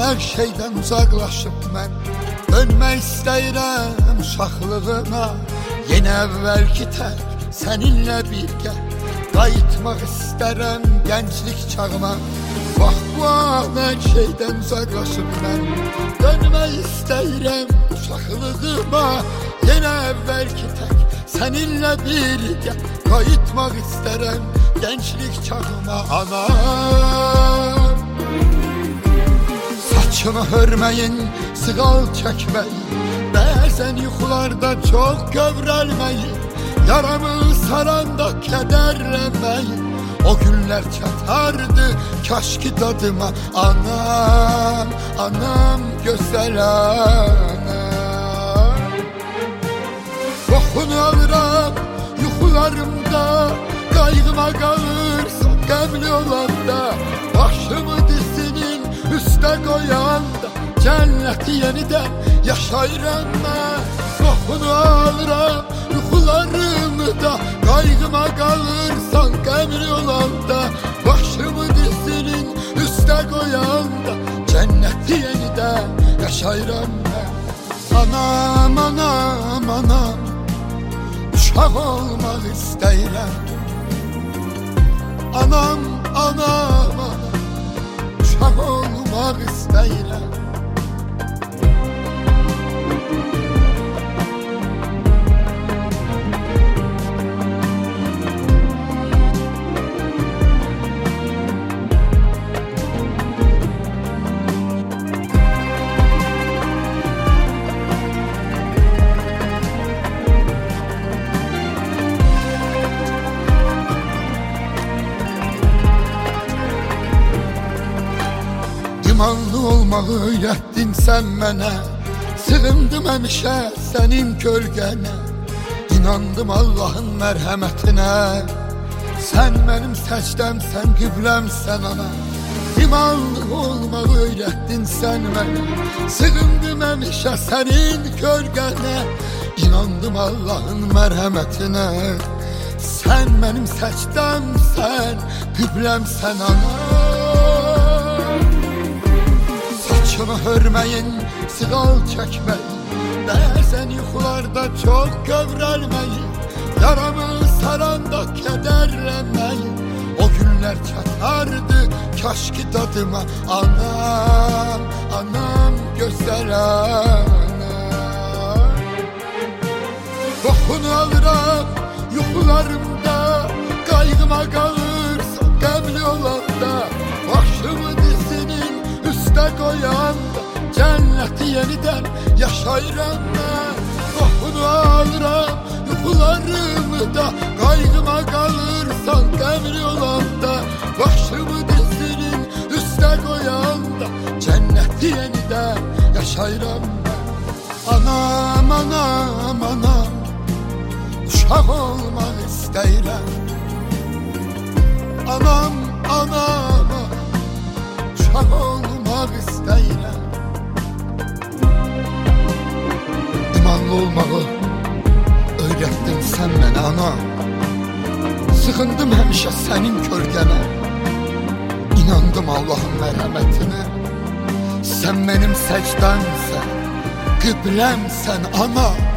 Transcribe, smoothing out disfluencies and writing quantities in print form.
her şeyden uzaqlaşıb mən dönmək istəyirəm uşaqlığıma. Yenə əvvəlki tək səninlə birgə qayıtmaq istərəm gənclik çağıma. Bax bu an hər şeydən uzaqlaşıb mən dönmək istəyirəm uşaqlığıma. Yenə əvvəlki tək səninlə birgə qayıtmaq istərəm gənclik çağıma. Anam, saçını hörməyin, sığal çəkməyin, bəzən yuxularda çox kövrəlməyin, yaramı saranda kədərlənməyin. O günlər çatardı kaş ki dadıma. Anam, anam, gözəl anam. Qoxunu alıram yuxularımda, qayğıma qalırsan qəmli olanda, başımı dizinin üstə qoyanda cənnəti yenidən yaşayıram mən. Qoxunu alıram yuxularımda, qayğıma qalırsan qəmli olanda, başımı dizinin üstə qoyanda cənnəti yenidən yaşayıram mən. Anam, anam, anam, uşaq olmaq istəyirəm. Anam, anam, anam, uşaq olmaq istəyirəm. İmanlı olmağı öyrətdin sən mənə, sığındım həmişə sənin kölgənə. İnandım Allahın mərhəmətinə, sən mənim səcdəmsən, qibləmsən ana. İmanlı olmağı öyrətdin sən mənə, sığındım həmişə sənin kölgənə. İnandım Allahın mərhəmətinə, sən mənim səcdəmsən, qibləmsən ana. Saçını hörməyin, sığal çəkməyin, bəzən yuxularda çox kövrəlməyin, yaramı saranda kədərlənməyin. O günlər çatardı kaş ki dadıma. Anam, anam, gözəl anam. Qoxunu alıram yuxularımda, qayğıma qalırsan qəmli olanda, başımı dizinin üstə qoyanda cənnəti yenidən yaşayıram mən. Qoxunu alıram yuxularımda, qayğıma qalırsan qəmli olanda, başımı dizinin üstə qoyanda cənnəti yenidən yaşayıram mən. Anam, anam, anam, uşaq olmaq istəyirəm. Anam, anam, uşaq olmaq istəyirəm. İmanlı olmağı öyrətdin sən mənə ana, sıxındım həmişə sənin kölgənə. İnandım Allahın mərhəmətinə, sən mənim səcdəmsən, qibləmsən ana.